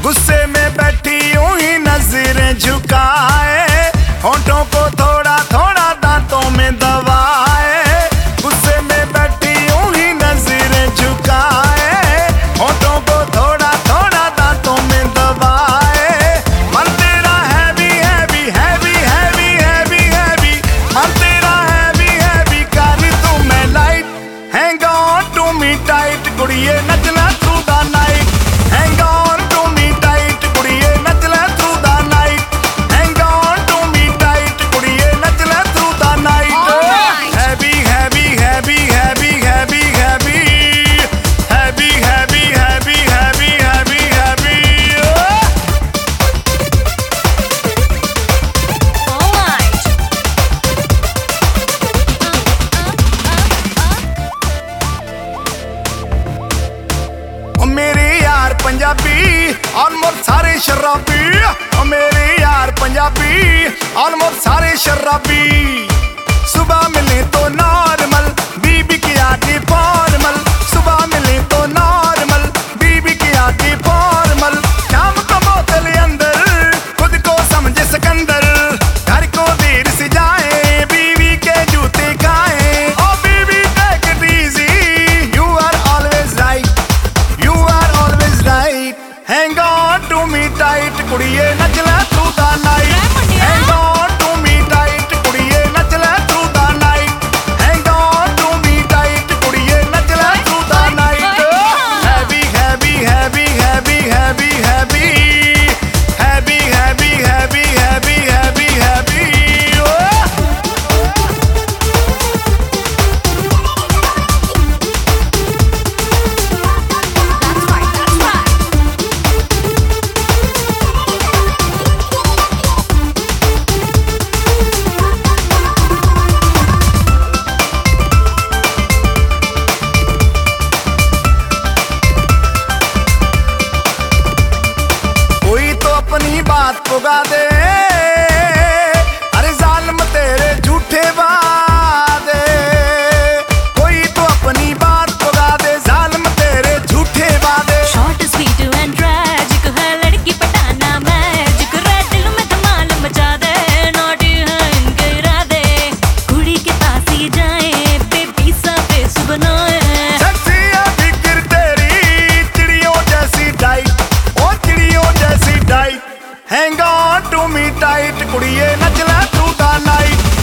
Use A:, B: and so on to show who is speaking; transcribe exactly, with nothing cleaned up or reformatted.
A: गुस्से में बैठी यूं ही नजरें झुकाए, होंठों को थोड़ा थोड़ा दांतों में दबाए। गुस्से में बैठी यूं ही नजरें झुकाए, होंठों को थोड़ा थोड़ा दांतों में दबाए। मन तेरा heavy heavy heavy heavy heavy heavy, मन तेरा हैवी हैवी कर तू मैं light. Hang on to me tight कुड़िए नचना through the night. Hang on to me tight कुड़िए नचना through the night. Hang on to me tight कुड़िए नचना through the night. Heavy heavy heavy heavy heavy heavy heavy heavy heavy heavy heavy heavy. ओ मेरे यार Punjabi almost सारे शराबी, ओ मेरे यार पंजाबी ऑलमोस्ट सारे शराबी। सुबह मिले तो नॉर्मल, बीबी की आगे फॉर्मल। सुबह मिले तो नॉर्मल, बीबी की आगे फॉर्मल। शाम को बोतल अंदर, खुद को समझे सिकंदर। घर को देर से जाए, बीवी के जूते खाए। ओ बीबी take it easy, you are always right, you are always right. Hang on to me tight कुड़िए नचना through the night. Hang on to me tight कुड़िए नचना through the night. Hang on to me tight कुड़िए नचना through the night. Heavy heavy heavy heavy heavy heavy heavy heavy heavy heavy heavy heavy. कोई तो अपनी बात पुगा दे, अरे जालिम तेरे झूठे वादे। कोई तो अपनी बात पुगा दे, जालिम तेरे झूठे वादे।
B: शॉर्ट स्वीट एंड ट्रैजिक है लड़की पटाना मैजिक। रेड दिल में धमाल मचा दे, नॉटी है इनके इरादे। कुड़ी के पास ही जाए, बेबी सा फेस बनाए।
A: सेक्सी है फिगर तेरी, चिड़ियों जैसी डाइट, ओ चिड़ियों जैसी diet. Hang on to me tight कुड़िए नचना थ्रू द नाइट।